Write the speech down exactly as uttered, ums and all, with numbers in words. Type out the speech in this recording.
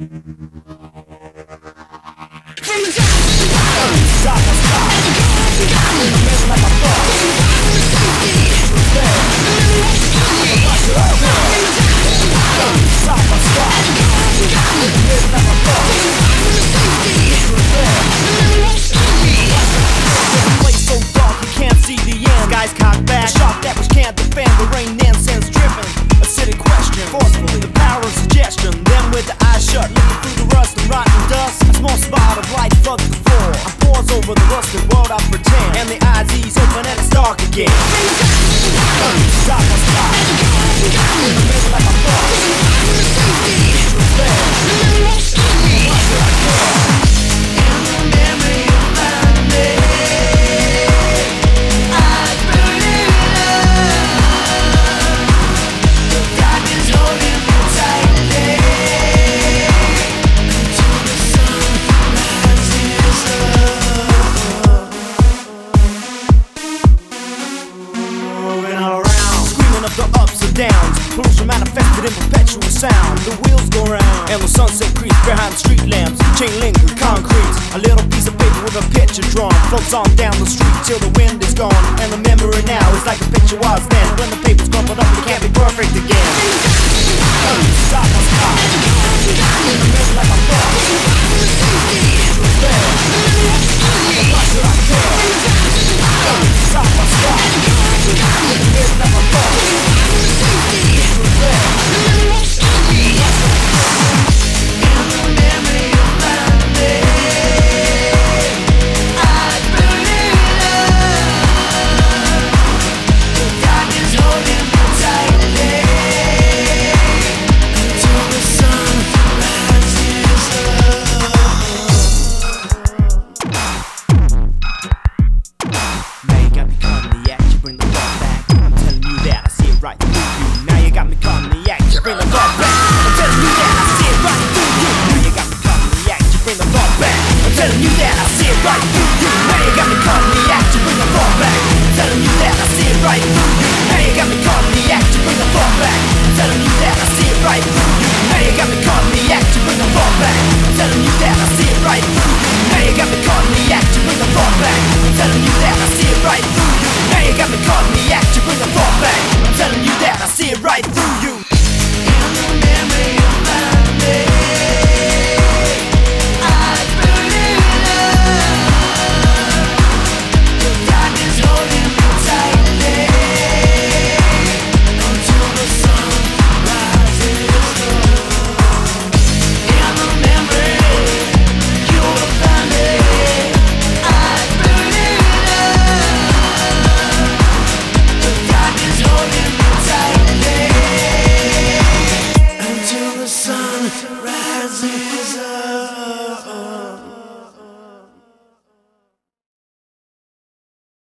From the top, top of top, feels like a thought. Watch it all go. Top of top, feels like a thought. The place so dark you can't see the end. Skies cocked back, a shot that which can't defend. The rain incense dripping, a city question, forcefully the power of suggestion. Then with the eyes shut, looking through the rust and rotten dust, a small spot of light floods the floor. I pause over the rusted world I pretend, and the eyes ease open and it's dark again. Stop my spot, like a thought. Downs, pollution manifested in perpetual sound. The wheels go round, and the sunset creeps behind the street lamps. Chain link with concrete. A little piece of paper with a picture drawn floats on down the street till the wind is gone. And the memory now is like the picture was then. When the paper's crumpled up, it can't be perfect again. Stop my spot, like a thought. Why should I care? Stop my spot, like a thought. Rising is up.